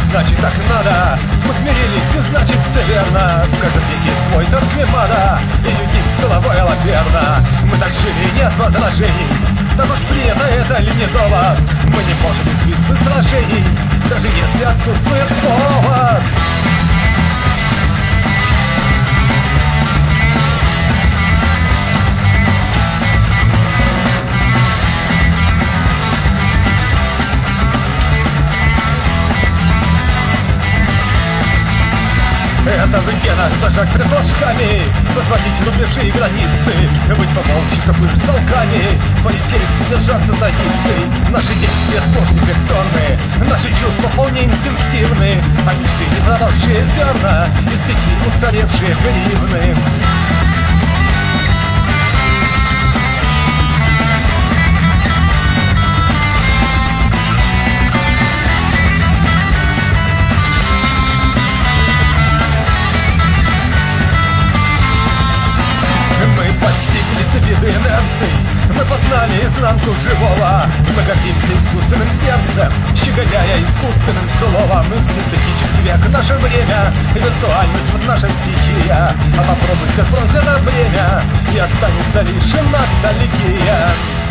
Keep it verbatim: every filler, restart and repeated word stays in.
значит так надо. Мы смирились, и значит все верно. В каждом веке свой Торквемада и юник с головой лаперна. Мы так жили, нет возражений. Так уж принято, это ли не довод? Мы не можем без битв и сражений, даже если отсутствует повод. Это в генах, зажать пред флажками, возводить рубежи и границы, быть помолчи, как пыль с волками, фарисейски держаться традиций. Наши действия сплошь рефлекторны, наши чувства вполне инстинктивны, а мечты не проросшие зерна и стихи, устаревшие гривны. Виды инерций, мы познали изнанку живого. Мы гордимся искусственным сердцем, щеголяя искусственным словом. Синтетический век — наше время, виртуальность — вот наша стихия. А попробуй сбрось это бремя, и останется лишь ностальгия.